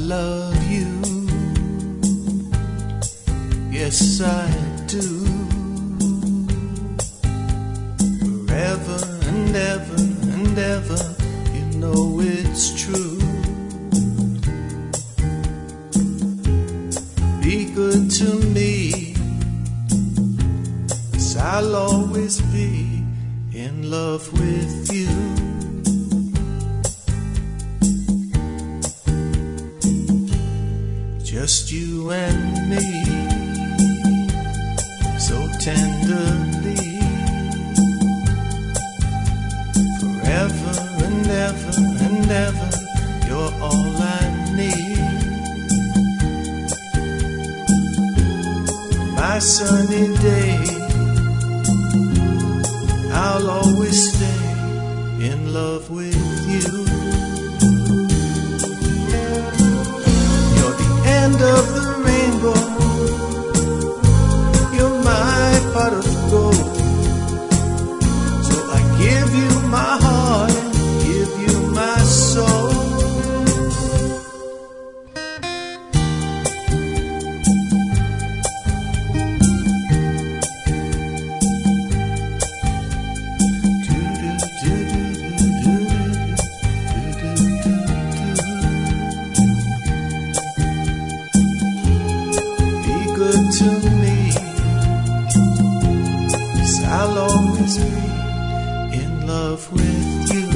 love you. Yes, I do. Forever and ever and ever, you know it's true. Be good to me, 'cause I'll always be in love with you. Just you and me, so tenderly, forever and ever and ever, you're all I need. My sunny day, I'll always stay in love with you. You're the end of the rainbow, you're my pot of gold. So I give you my heart and give you my soul. To me, 'cause I'll always be in love with you.